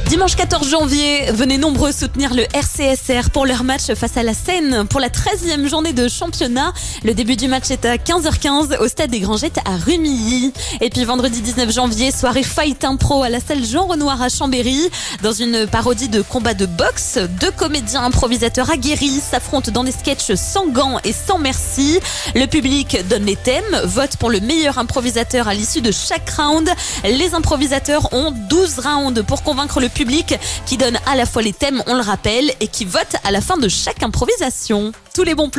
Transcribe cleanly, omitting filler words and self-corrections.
Dimanche 14 janvier, venez nombreux soutenir le RCSR pour leur match face à la Seine pour la 13e journée de championnat. Le début du match est à 15h15 au stade des Grangettes à Rumilly. Et puis vendredi 19 janvier, soirée Fight Impro à la salle Jean Renoir à Chambéry. Dans une parodie de combat de boxe, 2 comédiens improvisateurs aguerris s'affrontent dans des sketchs sans gants et sans merci. Le public donne les thèmes, vote pour le meilleur improvisateur à l'issue de chaque round. Les improvisateurs ont 12 rounds pour convaincre le public qui donne à la fois les thèmes, on le rappelle, et qui vote à la fin de chaque improvisation. Tous les bons plans